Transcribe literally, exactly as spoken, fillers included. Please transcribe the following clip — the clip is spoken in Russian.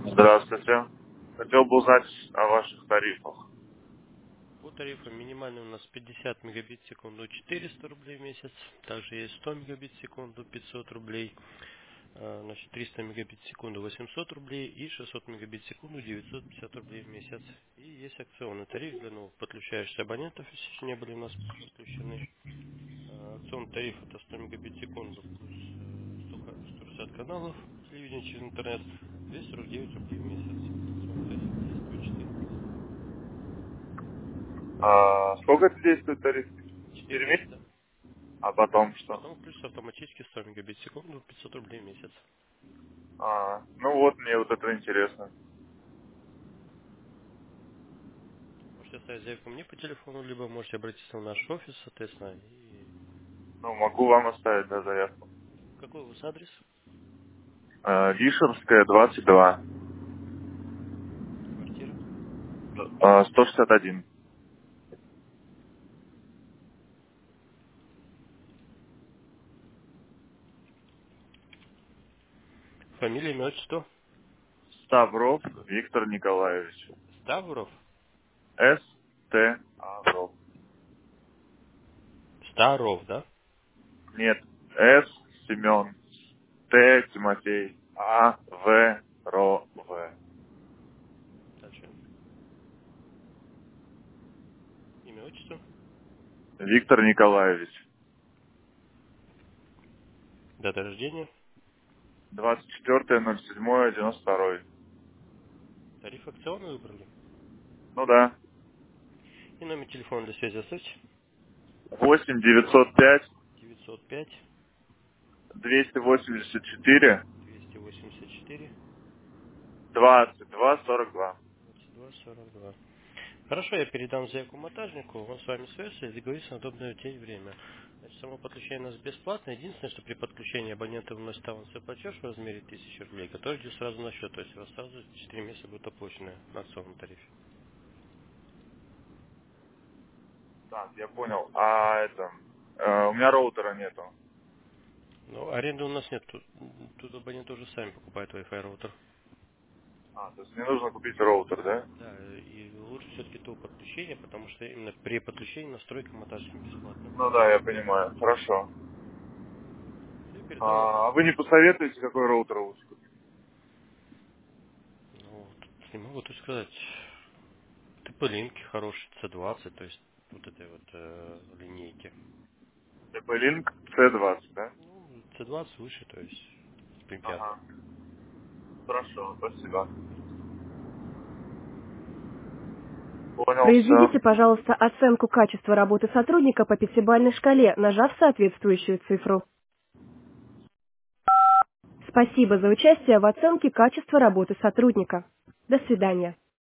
Здравствуйте. Хотел бы узнать о ваших тарифах. По тарифам минимальный у нас пятьдесят мегабит в секунду четыреста рублей в месяц. Также есть сто мегабит в секунду пятьсот рублей. А, Значит, триста мегабит в секунду восемьсот рублей и шестьсот мегабит в секунду девятьсот пятьдесят рублей в месяц. И есть акционный тариф для новых подключающихся абонентов, если еще не были у нас подключены. А, Акционный тариф это сто мегабит в секунду плюс э, сто ка- сто шестьдесят каналов телевидения через интернет. двести сорок девять рублей в месяц. Акционный тариф действует четыре месяца. А сколько это действует тариф? четыре Четыре месяца? месяца. А потом что? Потом плюс автоматически сто мегабит в секунду, пятьсот рублей в месяц. А, ну вот, мне вот это интересно. Можете оставить заявку мне по телефону, либо можете обратиться в наш офис, соответственно. И Ну, могу вам оставить, да, заявку. какой у вас адрес? А, Вишерская, двадцать два. Квартира. А, сто шестьдесят один. Фамилия, имя, отчество. Ставров Виктор Николаевич. Ставров. С. Т. Авров. Старов, да? Нет. С. Семен. Т. Тимофей. А. В. Ро. В. Дальше. Имя, отчество. Виктор Николаевич. Дата рождения. двадцать четвёртое ноль седьмое девяносто второй. Тариф акционный выбрали. Ну да. И номер телефона для связи оставьте. восемь девятьсот пять девятьсот пять двести восемьдесят четыре двести восемьдесят четыре двадцать два сорок два. двадцать два сорок два. Хорошо, я передам заявку монтажнику, он с вами свяжется и договорится на удобное день и время. Значит, само подключение у нас бесплатно. Единственное, что при подключении абонента вносит авансовый платеж в размере тысячи рублей, который идет сразу на счет. То есть у вас сразу четыре месяца будут оплачены на акционном тарифе. Так, я понял. А это, э, у меня роутера нету. Но аренды у нас нет. Тут, тут абоненты уже сами покупают Wi-Fi роутер. А, то есть мне нужно купить роутер, да? Да, и лучше все-таки то подключение, потому что именно при подключении настройка монтажником бесплатно. Ну да, я понимаю. Хорошо. Все, передам А а заявку. вы не посоветуете, какой роутер лучше купить? Ну, тут не могу тут сказать. ТП линки хорошие, C двадцать, то есть вот этой вот э, линейки. ти пи-Link си двадцать, да? Ну, C двадцать выше, то есть принципиально. Ага. Хорошо, спасибо. Понял, все. Произведите, пожалуйста, оценку качества работы сотрудника по пятибалльной шкале, нажав соответствующую цифру. Спасибо за участие в оценке качества работы сотрудника. До свидания.